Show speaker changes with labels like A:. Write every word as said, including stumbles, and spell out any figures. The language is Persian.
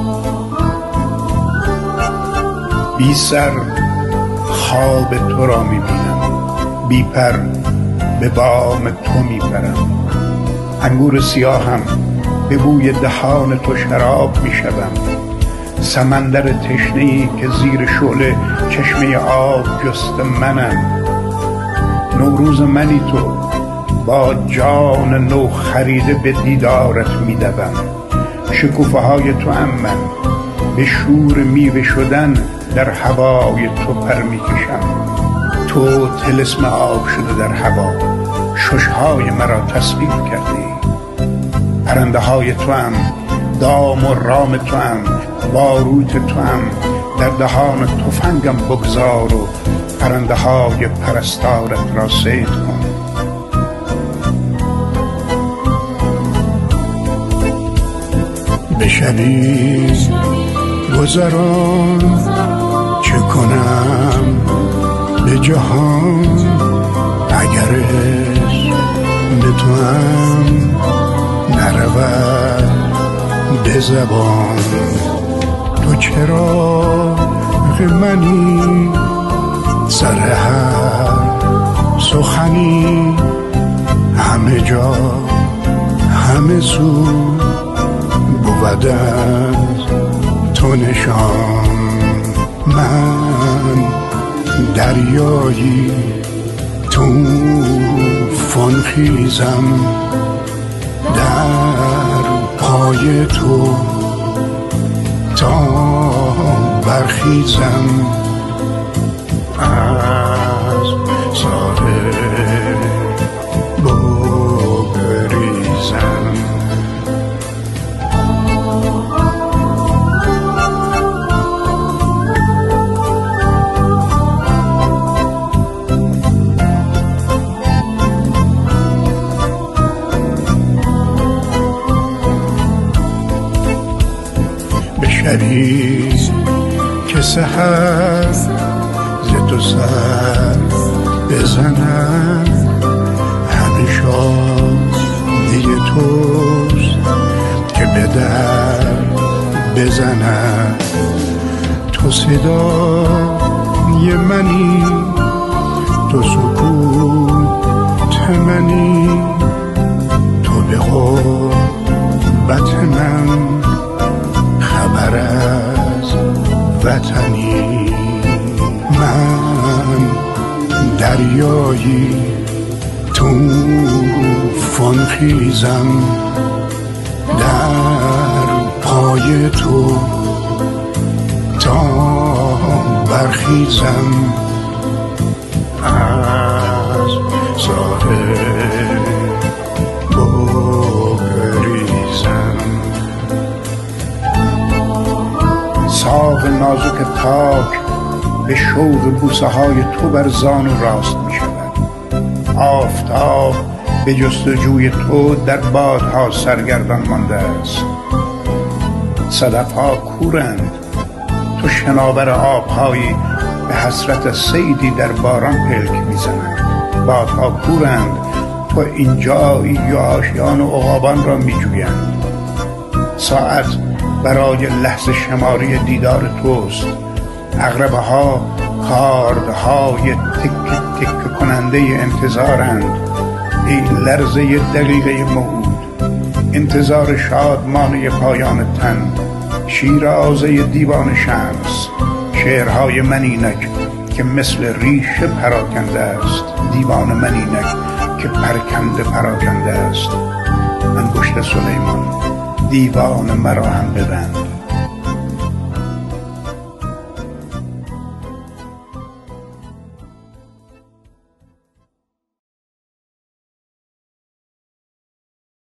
A: بی سر خواب تو را می بینم، بی پر به بام تو می پرم. انگور سیاهم به بوی دهان تو شراب می شدم. سمندر تشنه‌ای که زیر شعله چشمه آب جست منم. نوروز منی تو، با جان نو خریده به دیدارت می دوم. شکوفه های تو هم من، به شور میوه شدن در هوای تو پر می کشم. تو طلسم آب شده در هوا، ششهای مرا تصویر کردی. پرنده های تو هم، دام و رام تو هم، باروت تو هم در دهان تفنگم بگذار و پرنده های پرستارت را صید کن. به شبی گذران چه کنم به جهان، اگر به تو هم نرود به زبان. تو چرا منی سر هر سخنی، همه جا همه سو بود از تو نشان. من دریایی طوفان خیزم، در پای تو تا برخیزم از ساحل بگریزم. شبی که سحر ز تو سر بزنم، همه شادی توست که به در بزنم. تو صدای منی، تو سکوت منی، تو به غربت من خبر از وطنی. من دریایی طوفان خیزم، در پای تو تا برخیزم از ساحل بگریزم. ساق نازک تاک به شوق بوسه های تو بر زانو راست می شود. آفتاب به جستجوی تو در بادها سرگردان مانده است. صدفها کورند، تو شناور آبهایی به حسرت صیدی در باران پلک می زنند. بادها کورند، تو اینجایی یا آشیان و عقابان را می جویند. ساعت برای لحظه شماری دیدار توست. عقربه ها کاردهای تک تک کننده انتظارند. ای لرزه دقیقه موعود، انتظار شادمانه پایان تن. شیرازه دیوان شمس، شعرهای من اینک که مثل ریشه پراکنده است. دیوان من اینک که پرکنده پراکنده است. انگشت سلیمان، دیوان مرا هم ببند.